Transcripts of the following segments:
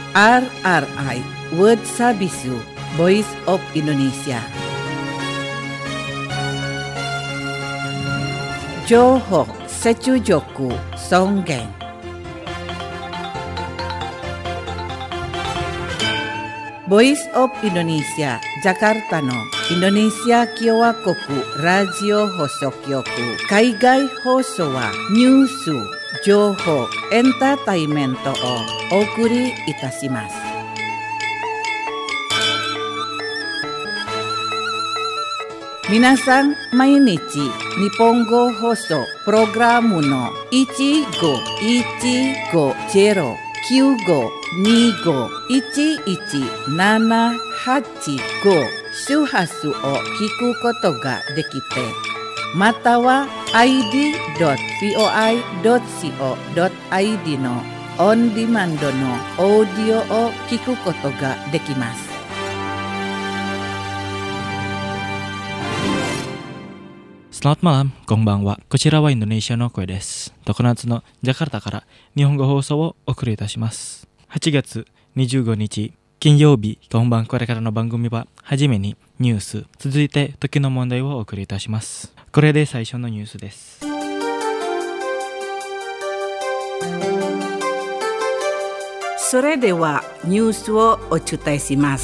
RRI World Sabisu Voice of Indonesia. Johok Secujoku Songgeng. Voice of Indonesia Jakarta no Indonesia Kyowa Koku Radio Hosokyoku Kaigai Hoso wa Nyusu Johok Entertainmento o Okuri Itashimasu. Minasan mainichi Nihongo Hoso Programu no 15-15-95-11-785 周波数を聞くことができて、または id.voi.co.id のオンディマンドのオーディオを聞くことができます。 Selamat malam, konbanwa. Kochira wa Indonesia no Koi desu. Tokonatsu no Jakarta から日本語放送をお送りいたします。8月25日金曜日、今晩これからの番組ははじめにニュース、続いて時の問題をお送りいたします。これで最初のニュースです。 それではニュースをお伝えします。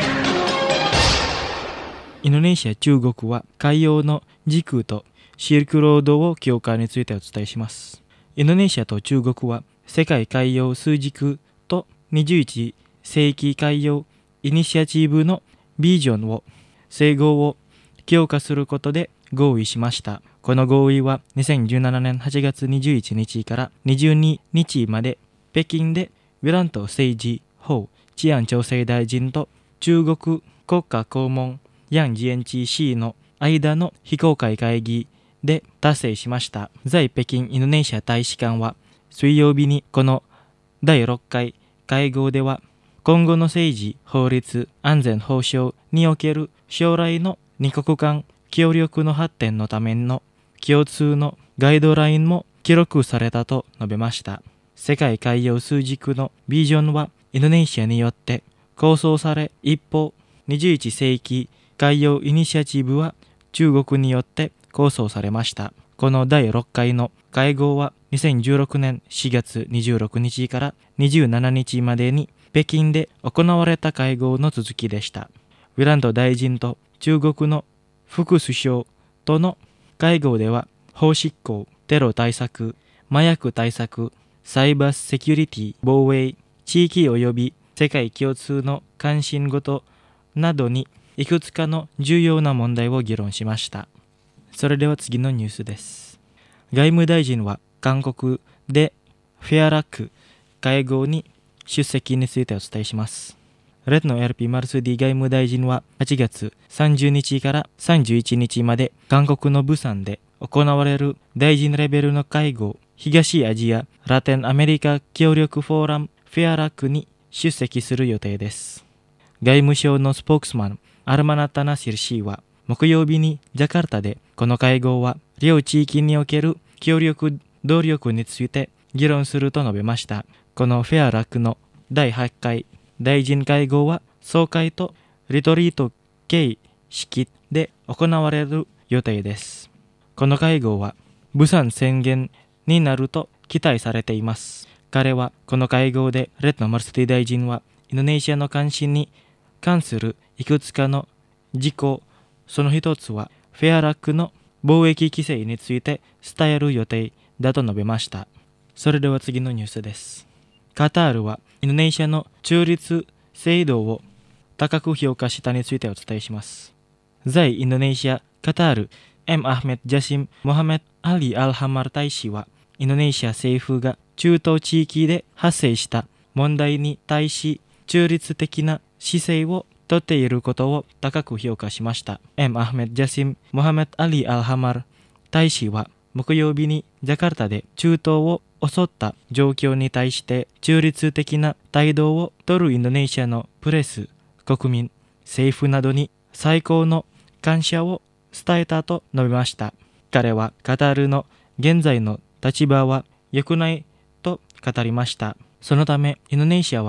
インドネシア、中国は海洋の時空とシルクロードを強化についてお伝えします。インドネシアと中国は世界海洋数軸と21世紀海洋イニシアチブのビジョンを整合を強化することで合意しました。この合意は2017年8月21日から22日まで北京でウィラント政治法治安調整大臣と中国国家公文ヤン・ジエンチー氏の間の非公開会議で達成しました。在北京インドネシア大使館は水曜日にこの第6回会合では今後の政治、法律、安全保障における将来の二国間協力の発展のための共通のガイドラインも記録されたと述べました。世界海洋数軸のビジョンはインドネシアによって構想され、一方21世紀海洋イニシアチブは中国によって構想されました。この第6回の会合は2016年4月26日から27日までに北京で行われた会合の続きでした。ウィラント大臣と中国の副首相との会合では法執行、テロ対策、麻薬対策、サイバーセキュリティ、防衛、地域及び世界共通の関心事などにいくつかの重要な問題を議論しました。それでは次のニュースです。外務大臣は韓国でフェアラック会合に出席についてお伝えします。レッドの LP マルスディ外務大臣は8月30日から31日まで韓国のブサンで行われる大臣レベルの会合、東アジア・ラテンアメリカ協力フォーラムフェアラックに出席する予定です。外務省のスポークスマンアルマナタナシル氏は木曜日にジャカルタでこの会合は両地域における協力努力について議論すると述べました。このフェアラックの第8回大臣会合は総会とリトリート形式で行われる予定です。この会合はブサン宣言になると期待されています。彼はこの会合でレッド・マルスティ大臣はインドネシアの関心に関するいくつかの事項、その一つはフェアラックの貿易規制について伝える予定だと述べました。それでは次のニュースです。カタールはインドネシアの中立制度を高く評価したについてお伝えします。在インドネシアカタール M. アフメッド・ジャシム・モハメッド・アリ・アルハマル大使はインドネシア政府が中東地域で発生した問題に対し中立的な姿勢をとっていることを高く評価しました。M. アフメッド・ジャシム・モハメッド・アリ・アルハマル大使は木曜日にジャカルタで中東を襲った状況に対して中立的な態度を取るインドネシアのプレス、国民、政府などに最高の感謝を伝えたと述べました。彼はカタールの現在の立場は良くないと語りました。そのためインドネシアは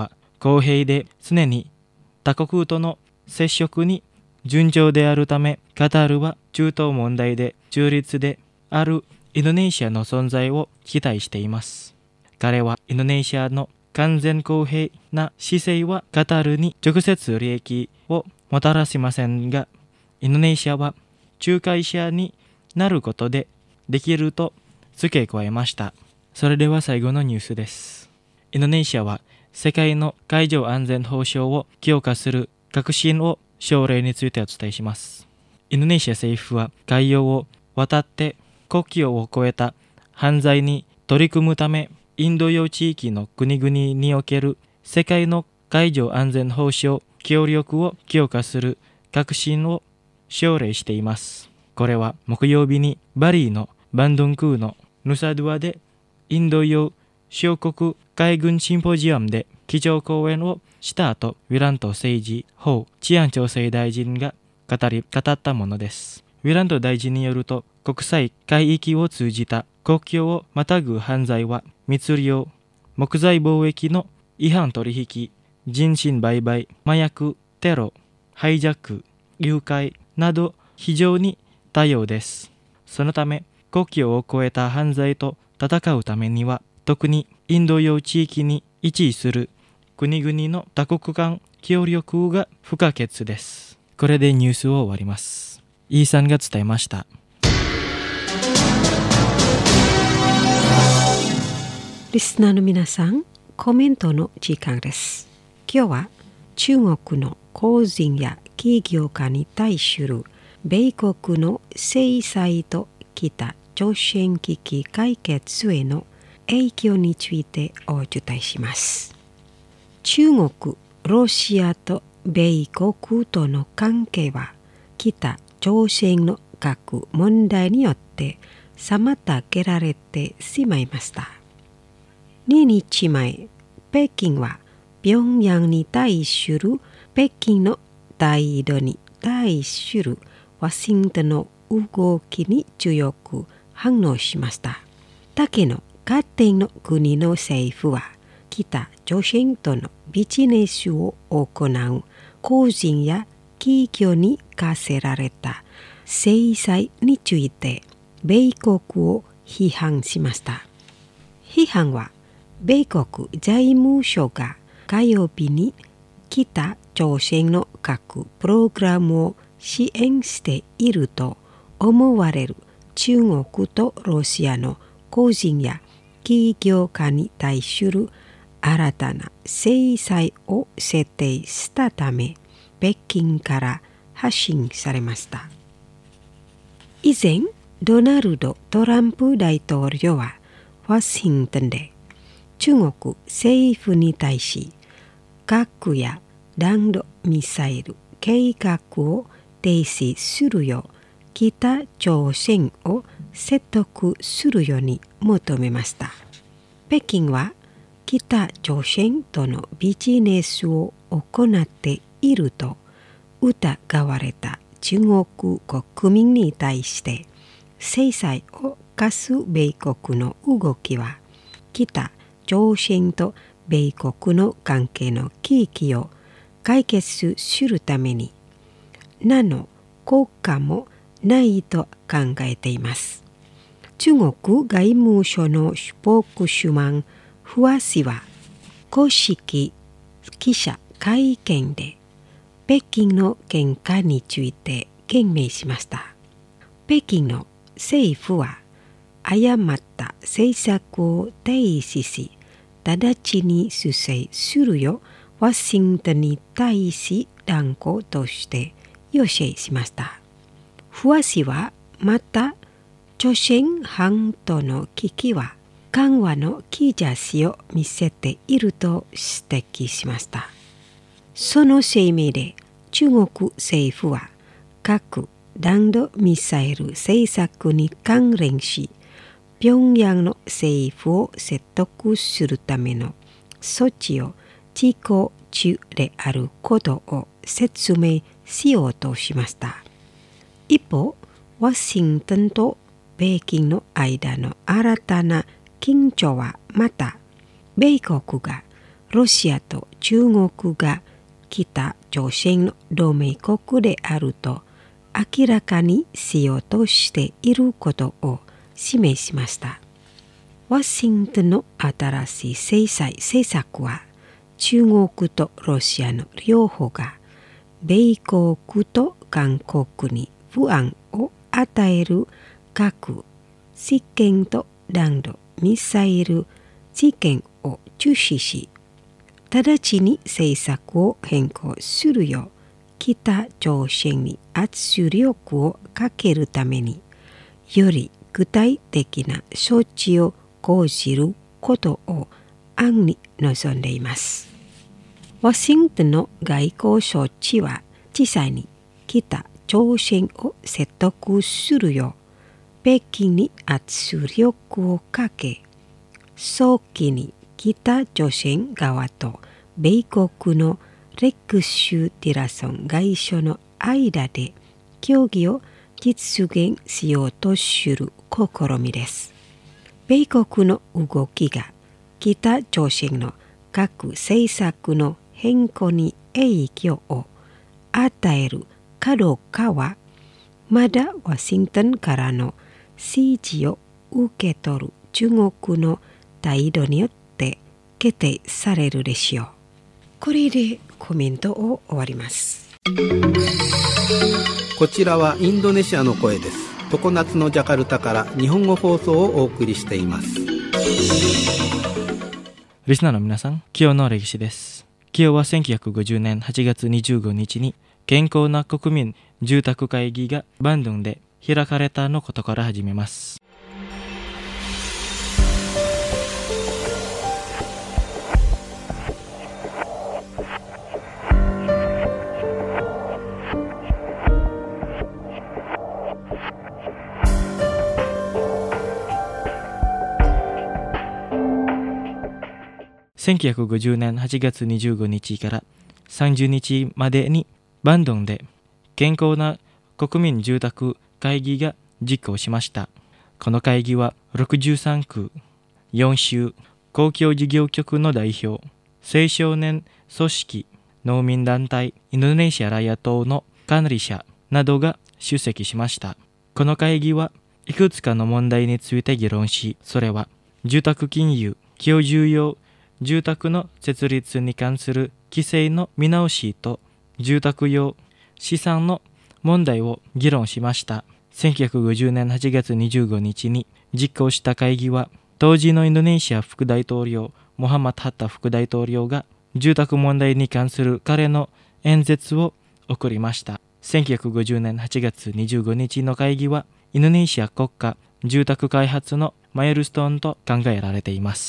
公平で常に他国との接触に順調であるため、カタールは中東問題で中立であるインドネシアの存在を期待しています。彼はインドネシアの完全公平な姿勢はカタールに直接利益をもたらしませんが、インドネシアは仲介者になることでできると付け加えました。それでは最後のニュースです。インドネシアは世界の海上安全保障を強化する革新を奨励についてお伝えします。インドネシア政府は海洋を渡って国境を越えた犯罪に取り組むため、インド洋地域の国々における世界の海上安全保障協力を強化する革新を奨励しています。これは木曜日にバリーのバンドンクーのヌサドゥアでインド洋小国海軍シンポジウムで基調講演をした後、ウィラント政治法治安調整大臣が語ったものです。ウィラント大臣によると、国際海域を通じた国境をまたぐ犯罪は密漁、木材貿易の違反取引、人身売買、麻薬、テロ、ハイジャック、誘拐など非常に多様です。そのため、国境を越えた犯罪と戦うためには、特にインド洋地域に位置する国々の多国間協力が不可欠です。これでニュースを終わります。イーさんが伝えました。 リスナーの皆さん、コメントの時間です。今日は中国の個人や企業家に対する米国の制裁と北朝鮮危機解決への影響についてお伝えします。中国、ロシアと米国との関係は北朝鮮の核問題によって妨げられてしまいました。2日前、北京は平壌に対する北京の態度に対するワシントンの動きに強く反応しました。他の各点の国の政府は北朝鮮とのビジネスを行う個人や企業に課せられた制裁について米国を批判しました。批判は米国財務省が火曜日に北朝鮮の核プログラムを支援していると思われる中国とロシアの個人や企業家に対する新たな制裁を設定したため、北京から発信されました。以前、ドナルド・トランプ大統領はワシントンで中国政府に対し核や弾道ミサイル計画を停止するよう北朝鮮を説得するように求めました。北京は北朝鮮とのビジネスを行っていると疑われた中国国民に対して制裁を科す米国の動きは北朝鮮と米国の関係の危機を解決するために何の効果もないと考えています。中国外務省のスポークスマンフワ氏は公式記者会見で北京の見解について言明しました。北京の政府は誤った政策を停止し、直ちに修正するようワシントンに対し断固として要請しました。フワ氏はまた朝鮮半島の危機は緩和の兆しを見せていると指摘しました。その声明で中国政府は核弾道ミサイル政策に関連し、平壌の政府を説得するための措置を実行中であることを説明しようとしました。一方、ワシントンと北京の間の新たな緊張はまた、米国がロシアと中国が北朝鮮の同盟国であると明らかにしようとしていることを示しました。ワシントンの新しい制裁政策は中国とロシアの両方が米国と韓国に不安を与える核実験と弾道ミサイル実験を中止し、直ちに政策を変更するよう北朝鮮に圧力をかけるために、より具体的な措置を講じることを暗に望んでいます。ワシントンの外交措置は実際に北朝鮮を説得するよう北京に圧力をかけ、早期に北朝鮮側と米国のレックス・ティラソン外相の間で協議を実現しようとする試みです。米国の動きが北朝鮮の核政策の変更に影響を与えるかどうかは、まだワシントンからの指示を受け取る中国の態度によって決定されるでしょう。これでコメントを終わります。 こちらはインドネシアの声です。常夏のジャカルタから日本語放送をお送りしています。 リスナーの皆さん、今日の歴史です。今日は1950年8月25日に健康な国民住宅会議がバンドンで開かれたのことから始めます。1950年8月25日から30日までにバンドンで健康な国民住宅会議が実行しました。この会議は63区、4州、公共事業局の代表、青少年組織、農民団体、インドネシアライア党の管理者などが出席しました。この会議はいくつかの問題について議論し、それは住宅金融、居住用住宅の設立に関する規制の見直しと住宅用資産の問題を議論しました。1950年8月25日に実行した会議は、当時のインドネシア副大統領モハマド・ハッタ副大統領が住宅問題に関する彼の演説を送りました。1950年8月25日の会議はインドネシア国家住宅開発のマイルストーンと考えられています。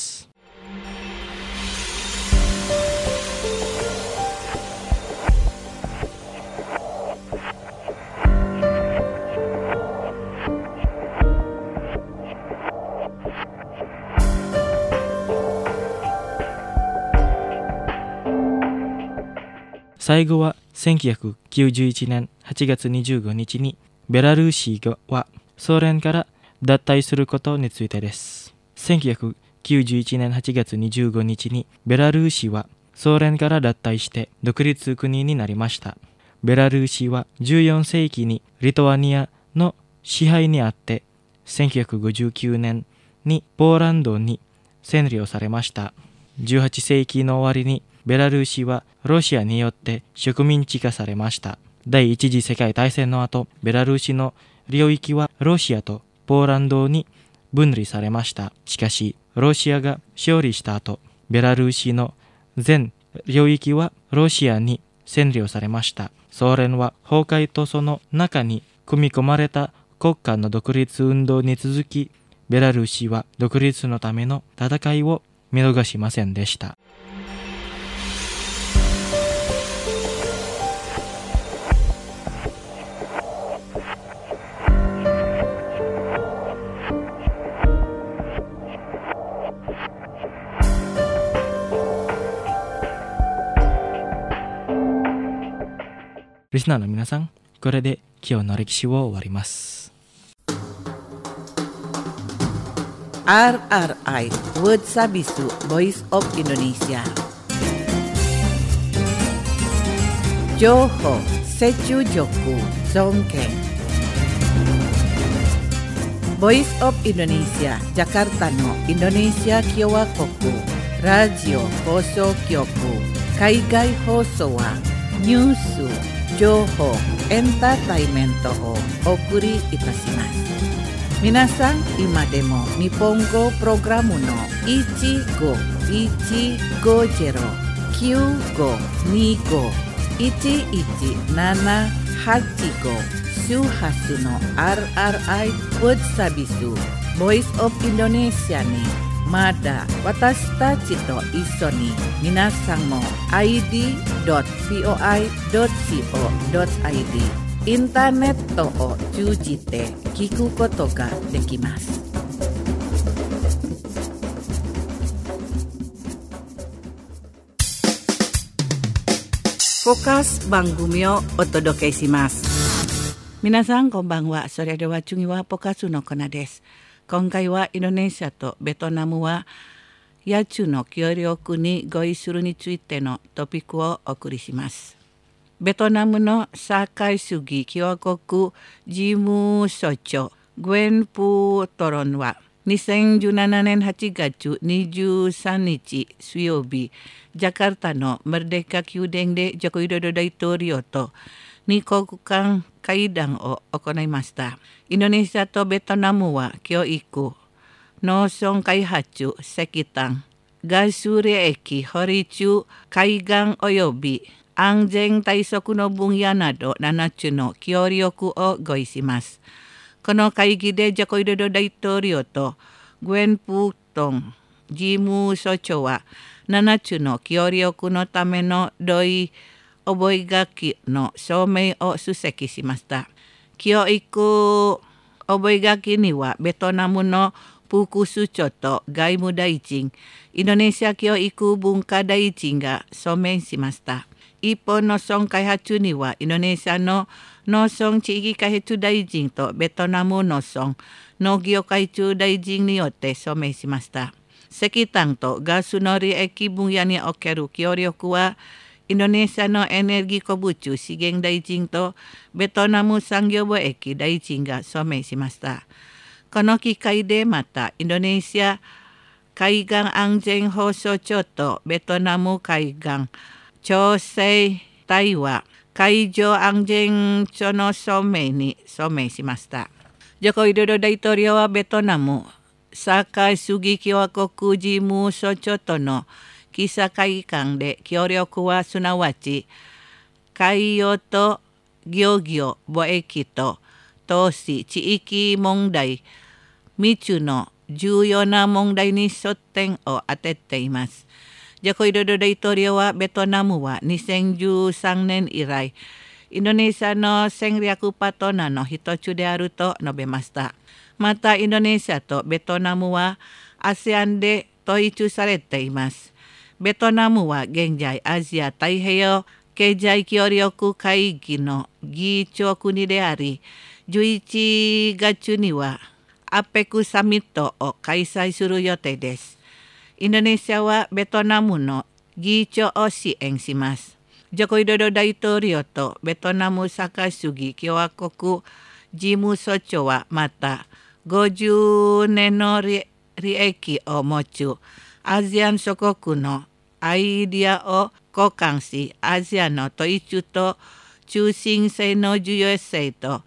最後は1991年8月25日にベラルーシはソ連から脱退することについてです。1991年8月25日にベラルーシはソ連から脱退して独立国になりました。ベラルーシは14世紀にリトアニアの支配にあって1959年にポーランドに占領されました。18世紀の終わりにベラルーシはロシアによって植民地化されました。第一次世界大戦の後、ベラルーシの領域はロシアとポーランドに分離されました。しかし、ロシアが勝利した後、ベラルーシの全領域はロシアに占領されました。ソ連は崩壊とその中に組み込まれた国家の独立運動に続き、ベラルーシは独立のための戦いを見逃しませんでした。リスナーの皆さん、これで今日の歴史を終わります。 RRI Word Sabisu Voice of Indonesia 情報、接中力、尊敬。ボイスオブインドネシアジャカルタのインドネシア共和国ラジオ放送局海外放送はニュース、情報、エンターテイメントをお送りいたします。皆さん今でも日本語プログラムの1515251175周波数の RRI ウォッサビスボイスオブインドネシアにまだ私たちと一緒に皆さんも id.voi.co.id インターネットを通じて聞くことができます。フォーカス番組をお届けします。皆さんこんばんは。それでは次はポカスのコーナーです。今回はインドネシアとベトナムは野鳥の協力に合意するについてのトピックをお送りします。ベトナムの社会主義共和国事務総長グエン・プートロンは2017年8月23日水曜日ジャカルタのメルデカ宮殿でジョコウィドド大統領と二国間会談を行いました。インドネシアとベトナムは教育、農村開発、石炭、ガス利益、保利中、海岸及び安全対策の分野など7つの協力を合意します。この会議でジョコウィドド大統領とグエン・プートン事務総長は7つの協力のための同意覚書の署名を出席しました。教育覚書にはベトナムの副首相と外務大臣、インドネシア教育文化大臣が署名しました。一方農村開発にはインドネシアの農村地域開発大臣とベトナム農村農業開発大臣によって署名しました。石炭とガスの利益分野における協力はインドネシアのエネルギー鉱物資源大臣とベトナム産業貿易大臣が署名しました。この機会でまたインドネシア海岸安全保障庁とベトナム海岸調整隊は海上安全庁の署名に署名しました。ジョコウィドド大統領はベトナム社会主義共和国事務総長との記者会見で協力はすなわち海洋と漁業、貿易と投資、地域問題3つの重要な問題に焦点を当てています。ジョコウィドド大統領はベトナムは2013年以来インドネシアの戦略パートナーの一つであると述べました。またインドネシアとベトナムは ASEAN で統一されています。ベトナムは現在アジア太平洋経済協力会議の議長国であり、11月には APEC サミットを開催する予定です。インドネシアはベトナムの議長を支援します。ジョコウィドド大統領とベトナム社会主義共和国事務総長はまた50年の利益を持つアジアン諸国のアイデアを交換し、アジアの統一と中心性の重要性と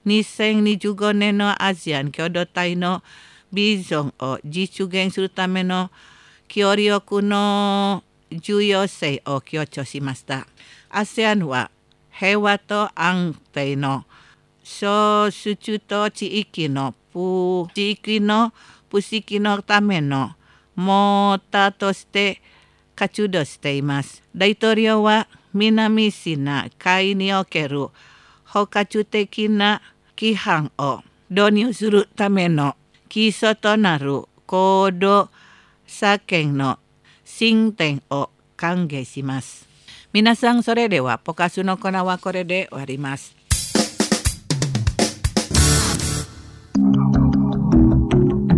2025年のアジアン共同体のビジョンを実現するための協力の重要性を強調しました。ASEAN は平和と安定の少数と地域の不識のためのモーターとして活動しています。大統領は南シナ海における包括的な規範を導入するための基礎となる高度作権の進展を歓迎します。皆さん、それではポカスのコーナーはこれで終わります。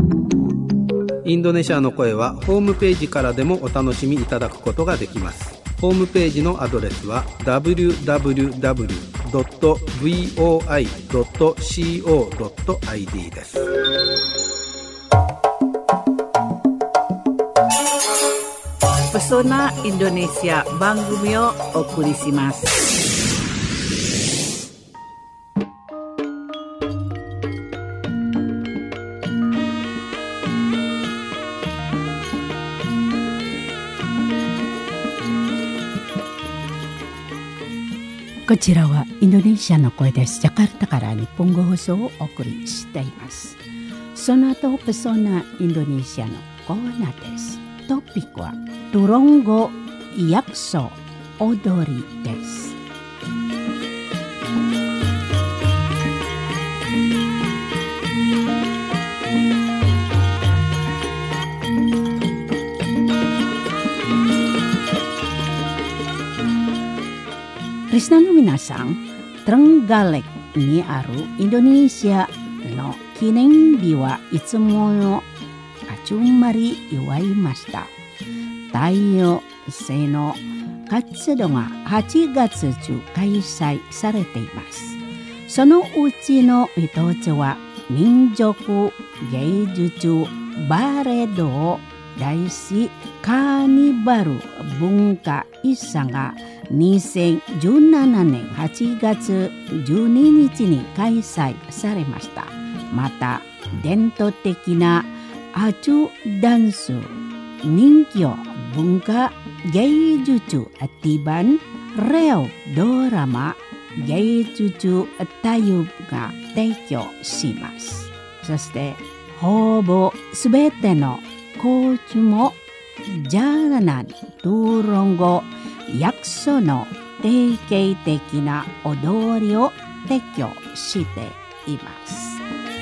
インドネシアの声はホームページからでもお楽しみいただくことができます。 ホームページのアドレスは www.voi.co.id です。 Pesona Indonesia番組をお送りします。 こちらはインドネシアの声です。ジャカルタから日本語放送をお送りしています。その後ペソナインドネシアのコーナーです。トピックはトゥロンゴ約束踊りです。リスナーの皆さん、トランガレクにあるインドネシアの記念日はいつもの集まり祝いました。太陽星の活動が8月中開催されています。そのうちの一つは民族芸術バレードを題しカーニバル文化遺産が2017年8月12日に開催されました。また伝統的なアチュダンス人気文化芸術ティバンレオドラマ芸術タイプが提供します。そしてほぼすべてのコーチもジャラナントゥロンゴ約束の定型的な踊りを提供しています。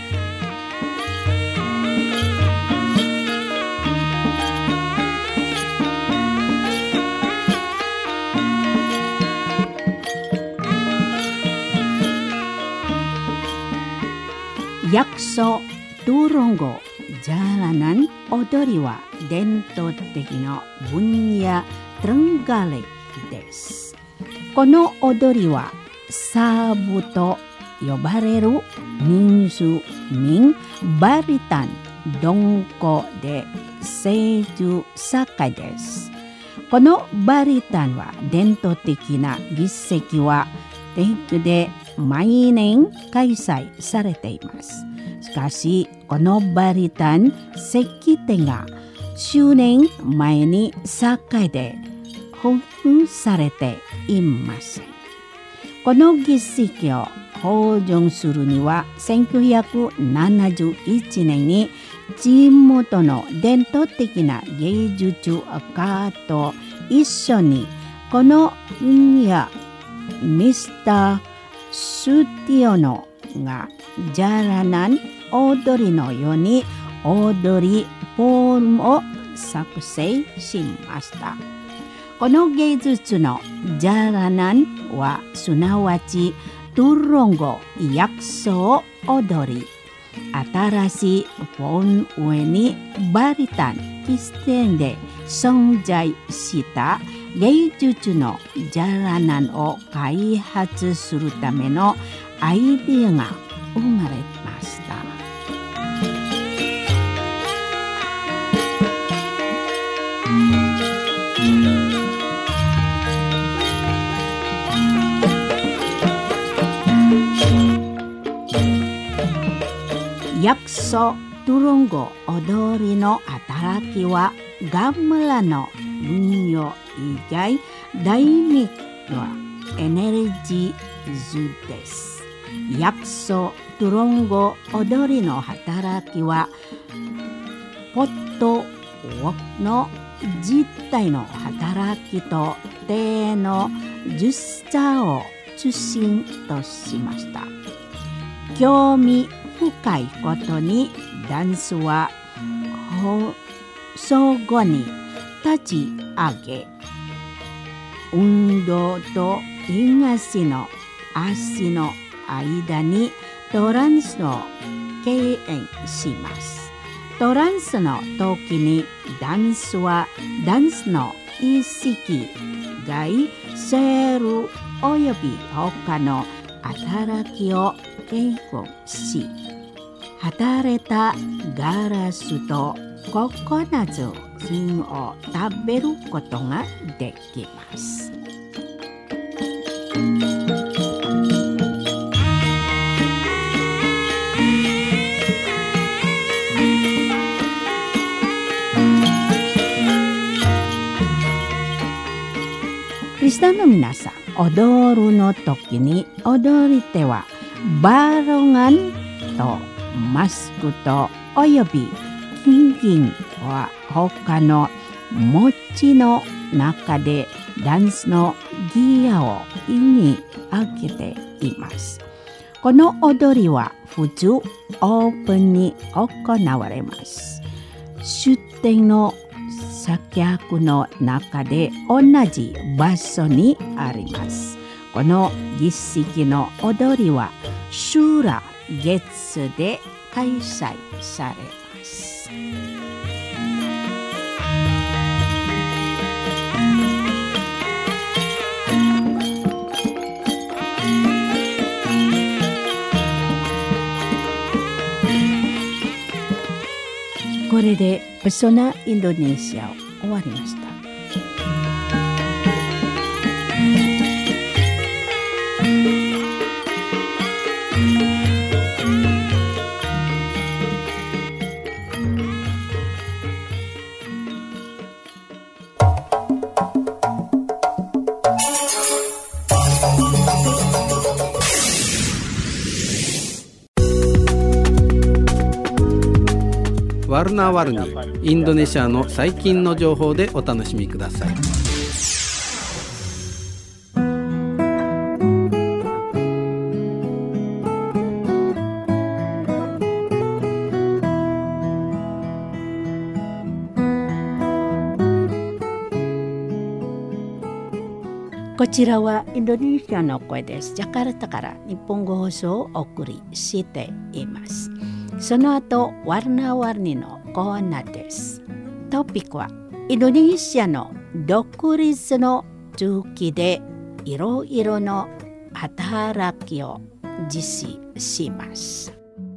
約束トゥロンゴジャラナン踊りは伝統的な分野トランガレです。この踊りはサーブと呼ばれる民族民バリタンドンコで成就盛です。このバリタンは伝統的な儀式は定期で毎年開催されています。しかしこのバリタン式典が数年前に盛で保護されていません。この儀式を保存するには1971年に地元の伝統的な芸術家と一緒にこの分野ミスター・スティオノがジャラナン踊りのように踊りフォームを作成しました。この芸術のジャラナンはすなわちトゥロンゴ約束踊り、新しいフォーム上にバリタン基点で存在した芸術のジャラナンを開発するためのアイデアが生まれました。約束トゥロンゴ踊りの働きはガムラの分野以外ダイミックなエネルギー図です。約束トゥロンゴ踊りの働きはポットウォークの実体の働きと手の術者を中心としました。興味深いことにダンスは相互に立ち上げ運動と東の足の間にトランスを経験します。トランスの時にダンスはダンスの意識害セールおよび他の働きを警告し、働いたガラスとココナッツ菌を食べることができます。リスナーの皆さん、踊るの時に踊り手はバロガンとマスクとおよび金銀は他の餅の中でダンスのギアを意に上げています。この踊りは普通オープンに行われます。出店の酒客の中で同じ場所にあります。この儀式の踊りは週来月で開催されます。これでペソナインドネシアを終わりました。 ワルナワルニ、インドネシアの最近の情報でお楽しみください。 こちらはインドネシアの声です。ジャカルタから日本語放送をお送りしています。その後、ワルナワルニのコーナーです。トピックはインドネシアの独立の中期でいろいろの働きを実施します。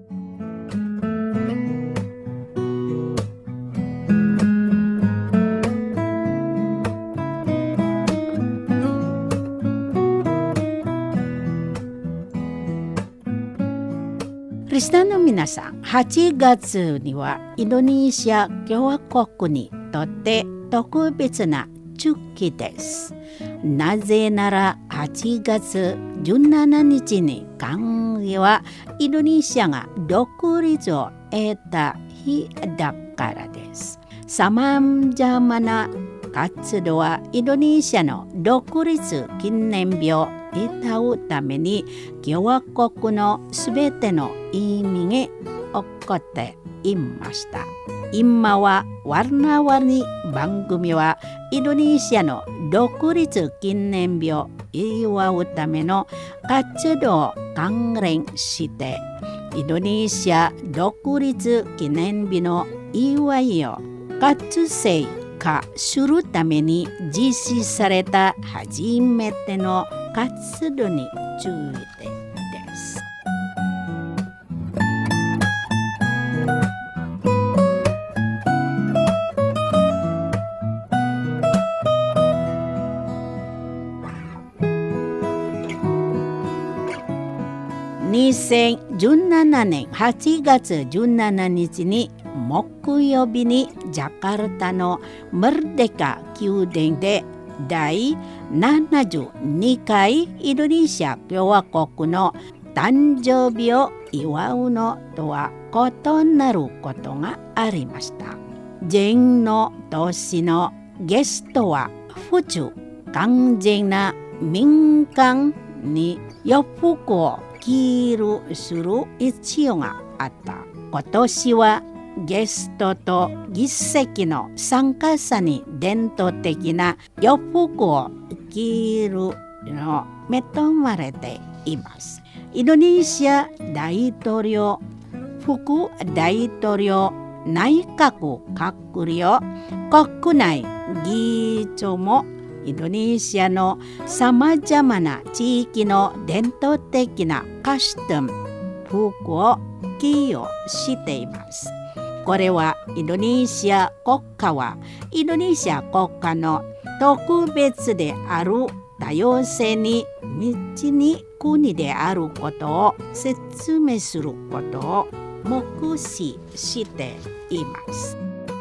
リスナーの皆さん、8月にはインドネシア共和国にとって特別な中期です。なぜなら8月17日に韓国はインドネシアが独立を得た日だからです。さまざまな活動はインドネシアの独立記念日を歌うために共和国のすべての移民へ起こっていました。今はワルナワルニ番組はインドネシアの独立記念日を祝うための活動を関連してインドネシア独立記念日の祝いを活性化するために実施された初めての活動についてです。2017年8月17日に木曜日にジャカルタのメルデカ宮殿で第72回インドネシア共和国の誕生日を祝うのとは異なることがありました。前の年のゲストは普通完全な民間に洋服を着るする必要があった。今年はゲストと儀式の参加者に伝統的な洋服を着るの認められています。インドネシア大統領、副大統領、内閣閣僚、国内議長もインドネシアのさまざまな地域の伝統的なカスタム、服を寄与しています。これはインドネシア国家はインドネシア国家の特別である多様性に満ちに国であることを説明することを目視しています。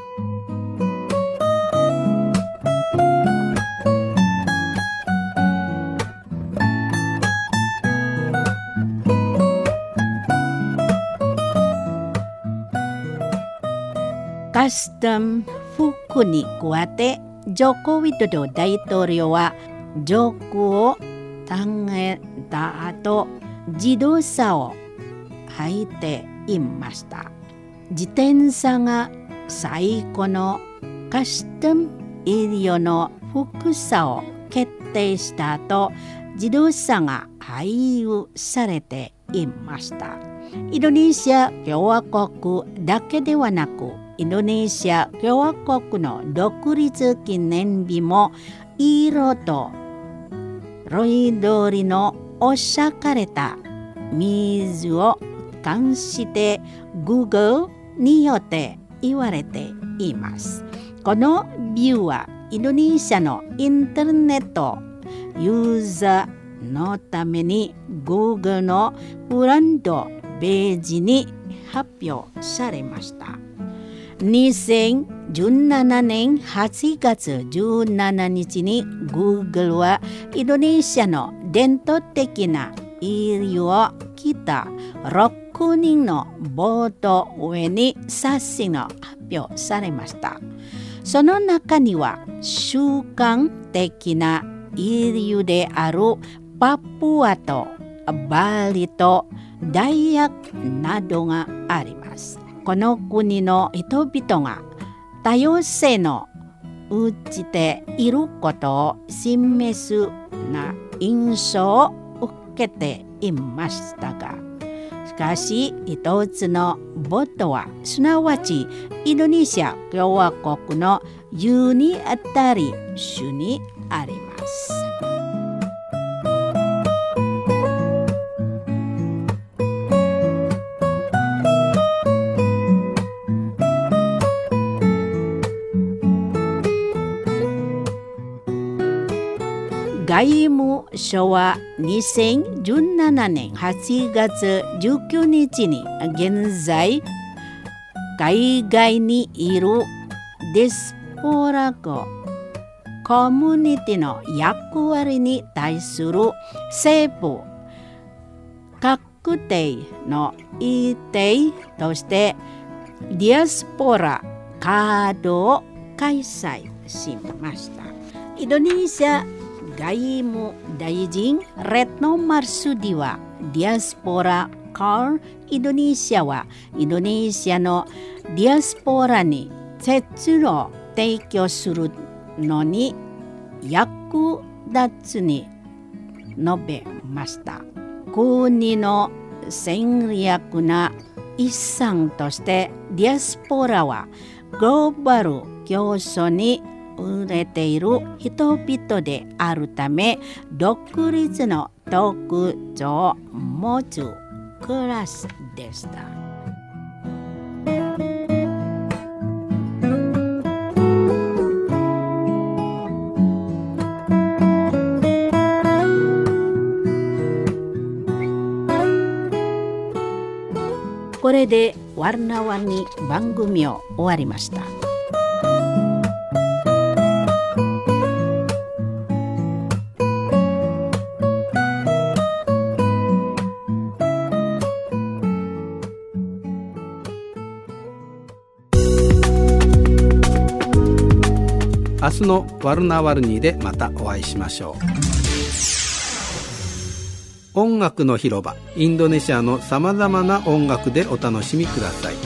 カスタム服に加えてジョコ・ウィドド大統領は上空を考えた後、自動車を履いていました。自転車が最高のカスタム医療の服装を決定した後、自動車が配布されていました。インドネシア共和国だけではなく、インドネシア共和国の独立記念日も色とロイ通りのおしかれた水を冠して Google によって言われています。このビューはインドネシアのインターネットユーザーのために Google のブランドページに発表されました。2017年8月17日に Google はインドネシアの伝統的な衣類を着た6人のボート上に写真を発表されました。その中には習慣的な衣類であるパプアとバリとダイヤなどがあります。この国の人々が多様性のうちでいることを示すな印象を受けていましたが、しかし一つのボートはすなわちインドネシア共和国のユニあたり種にあります。外務省は2017年8月19日に現在海外にいるデスポラ語コミュニティの役割に対する政府確定の一定としてディアスポラカードを開催しました。インドネシア外務大臣レッノ・マルスディはディアスポラカーインドネシアはインドネシアのディアスポラに鉄路を提供するのに役立つに述べました。国の戦略な遺産としてディアスポラはグローバル競争に売れている人々であるため、独立の特徴を持つクラスでした。これでワルナワに番組を終わりました。 明日のワルナワルニーでまたお会いしましょう。音楽の広場、インドネシアのさまざまな音楽でお楽しみください。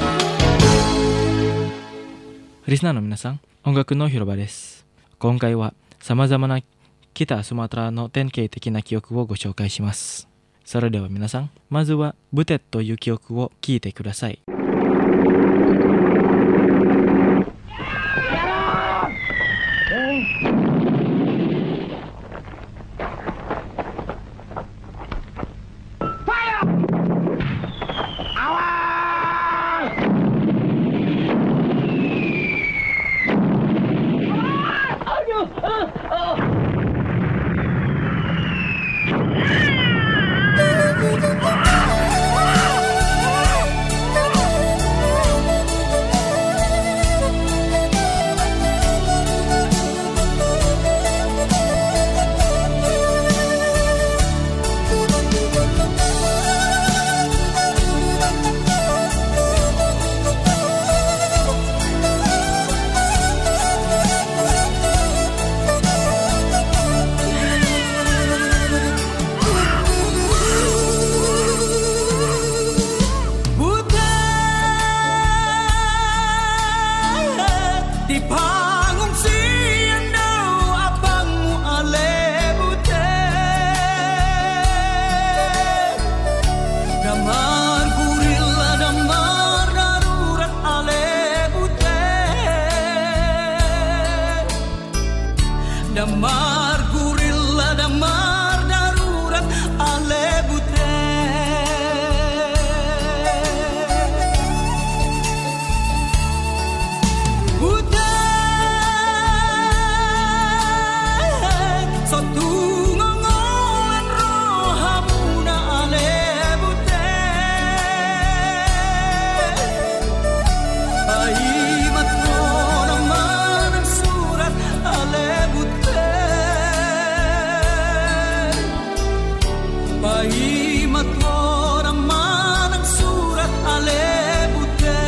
リスナーの皆さん、音楽の広場です。今回はさまざまな北スマトラの典型的な記憶をご紹介します。それでは皆さん、まずはブテッという記憶を聞いてください。 Damar gurilla, damar darurat ale bute. Bute satu ngongolan rohamuna ale bute. Ai matona manang surat ale bute. Pai matora manang surat ale bute.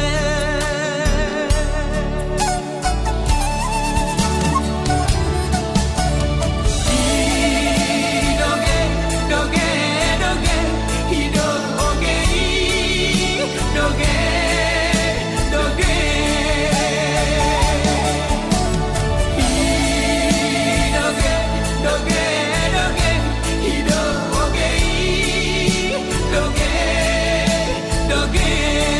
Hidoge, doge, doge, hidoge, doge, doge. Hidoge, doge, doge, hidoge. Doge, doge.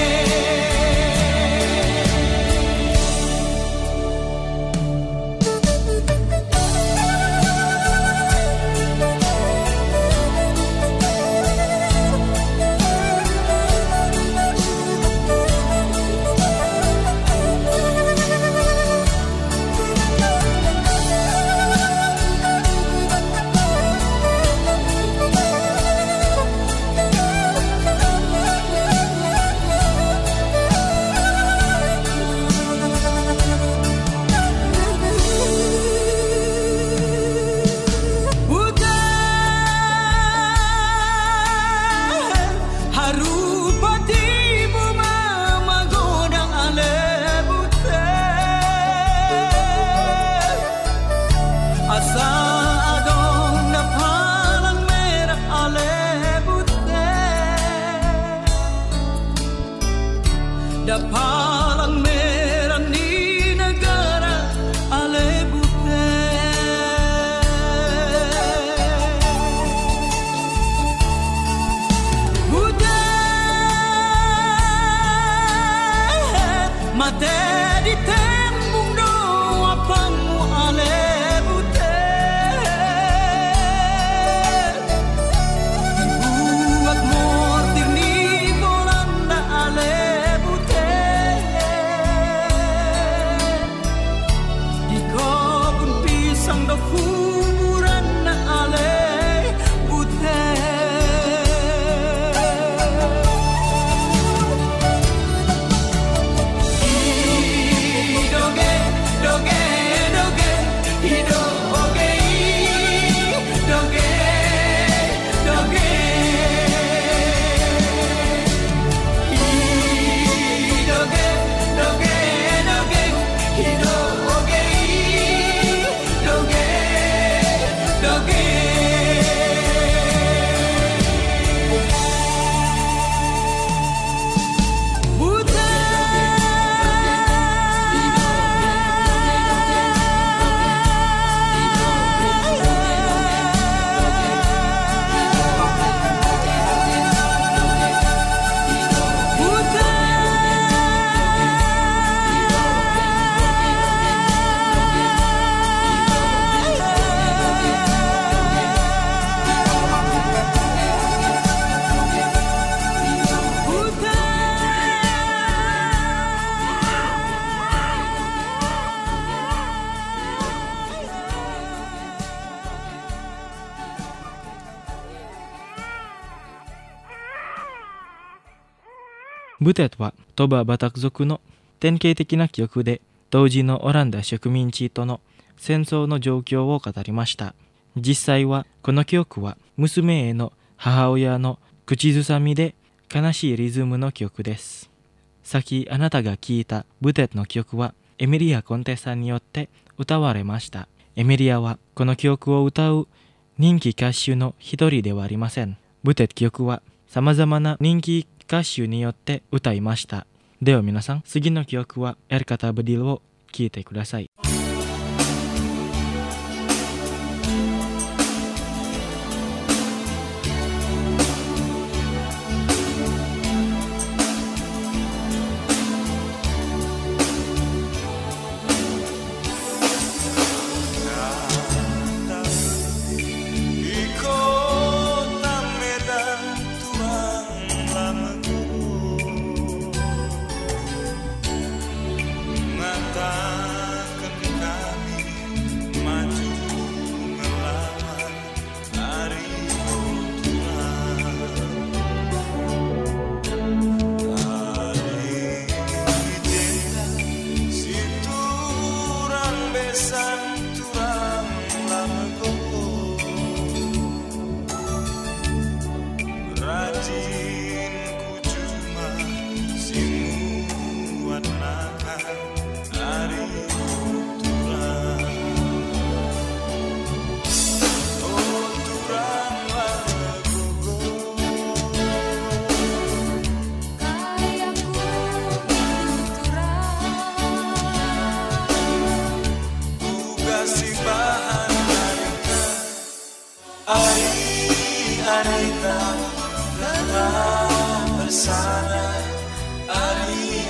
Dapalang merah di negara ale bute. Bute mate di tembung doa pangmu ale bute. Buat mortir ni bolanda ale do kuburan na ale bute. Hidoge, doge, doge, hidoge, doge, doge. Hidoge, doge, doge, hidoge. Butetは鳥羽バタク族の典型的な曲で、当時のオランダ植民地との戦争の状況を語りました。実際はこの曲は娘への母親の口ずさみで悲しいリズムの曲です。さっきあなたが聴いたブテッの曲はエミリア・コンテさんによって歌われました。エミリアはこの曲を歌う人気歌手の一人ではありません。ブテッ曲は様々な人気歌手によって歌いました。では皆さん、次の曲はエルカタブディルを聴いてください。 kesan turang lamaku rajin ku cuma simuat nakan hari turang oh turang lamaku kasih bahan arita tetap bersama hari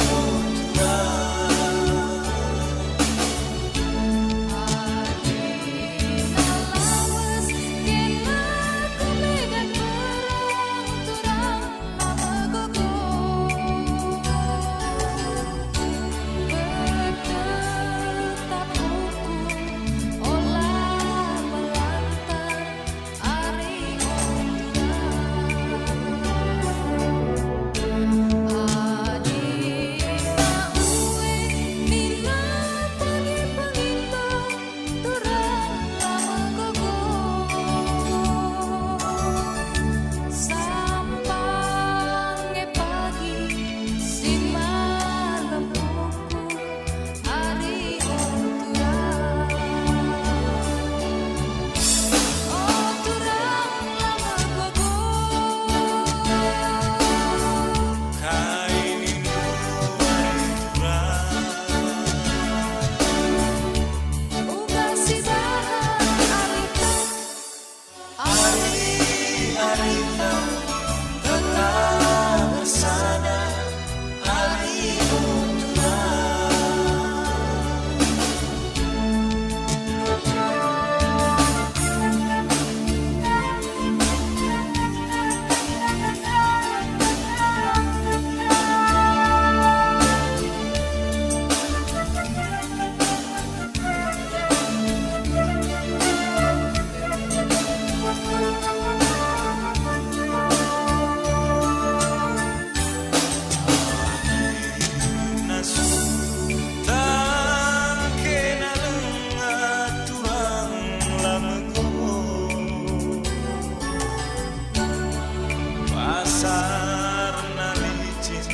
pasar na licin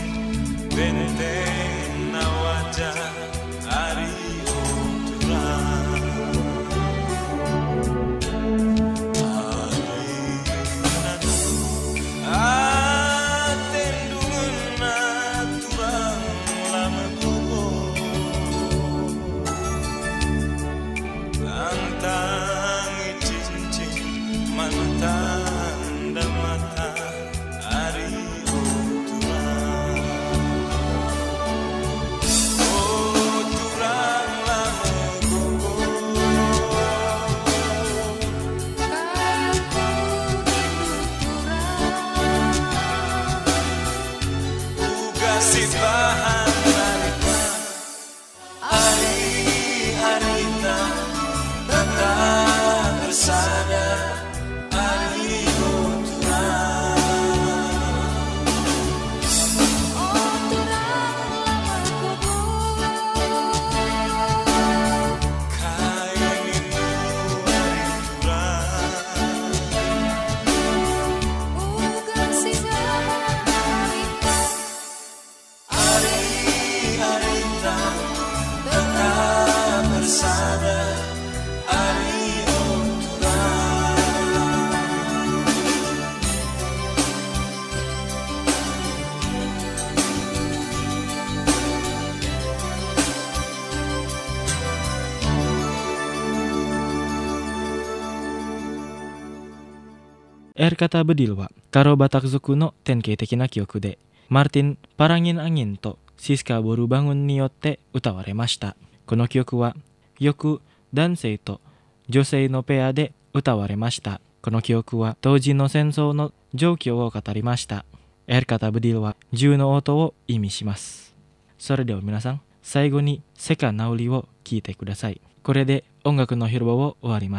benteng na wajah hari turang atendungan na turang lamaku tantangi cincin mantan dan mata hari turang oh turang lamaku kayaku ku kasih bahan harita tetap bersama hari turang oh turang lamaku kainimu hari turang kasih harita harita tetap bersama hari turang kata bedilwa karo Batak Zuku no tenkei tekina kyoku de Martin Parangin Angin to Siska Boru Bangun ni yotte utawaremashita. この曲はよく男性と女性のペアで歌われました。この曲は当時の戦争の状況を語りました。kata bedil は銃の音を意味します。それでは皆さん、最後にセカナウリを聴いてください。これで音楽の広場を終わります。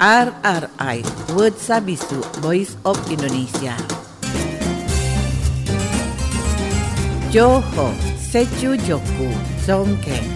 RRI World Sabisu Voice of Indonesia. Johor Sechu Joku Zongkeng.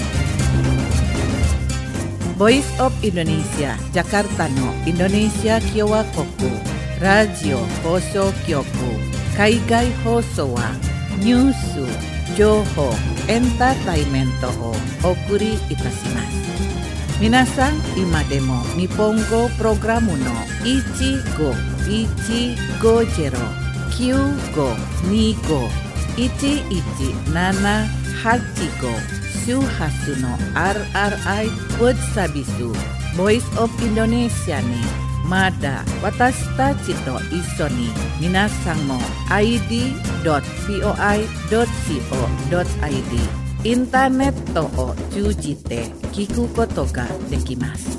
Voice of Indonesia Jakarta no Indonesia Kyowa Koku Radio Hoso Kyoku Kaigai Hoso wa Nyusu Johor Entertainment o Okuri Itasimasu. Minasan imademo Nippongo Programu no Ichigo Jero Kyugo Nigo Ichi Nana Hachigo Shuhasu no RRI World Sabisu Voice of Indonesia ni Mada Watashita Chito Isoni Minasan mo id.voi.co.id Internet to o chujite kiku koto ga dekimasu.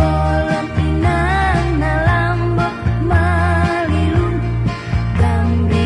Bolon inana lambo malilung, gambi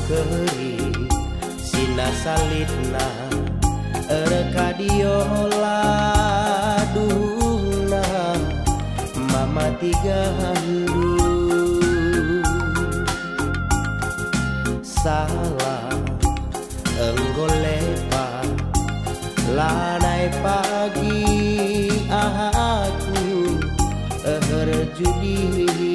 keri sina salidna rekadiola duhna mama tiga handu salah enggolepa lanai pagi aku judi.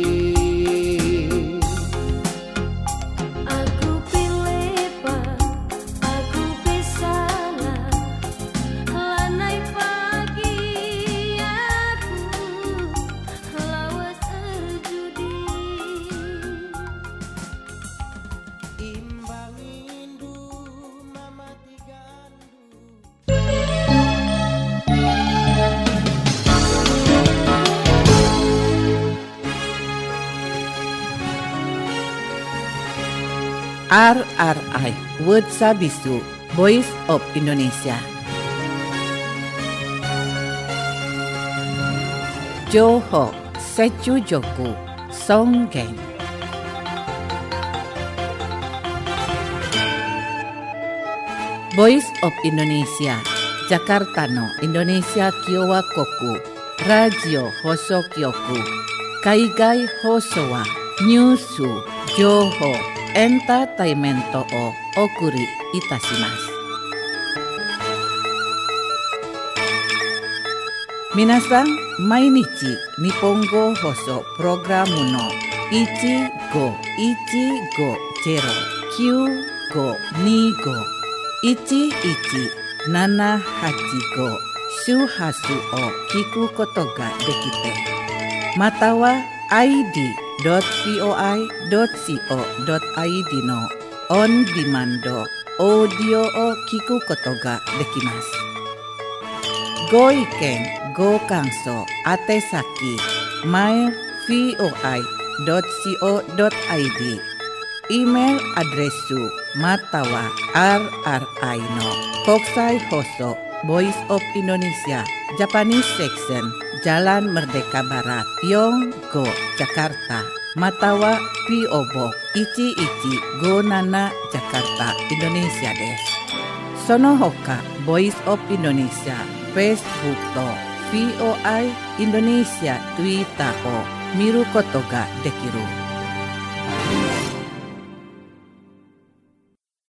Aku pilih pak, aku pesalah, lanai pagi aku lawas terjudi. Imbang indu mama tigandu. RRI Word Sabisu Voice of Indonesia. Johor Secu Joku Songgeng. Voice of Indonesia Jakarta no Indonesia Kiowa Koku Radio Hoso Kyoku Kaigai Hosowa Nyusu Johor Entertainment o okuri itashimasu. Minasan, mainichi Nihongo Hoso Programu no 1515251178 Shuhasu o kiku koto ga dekite. Matawa id.voi.co.id no on demand audio o kiku koto ga dekimasu. Go iken, go kanso, atesaki, mail voi.co.id, email adresu matawa rri no Kokusai Hoso Voice of Indonesia Japanese Section Jalan Merdeka Barat Yonggo Jakarta Matawa P.O. Box 1157 Jakarta Indonesia desu. Sono hoka Voice of Indonesia Facebook to VOI Indonesia Twitter o miru koto ga dekiru.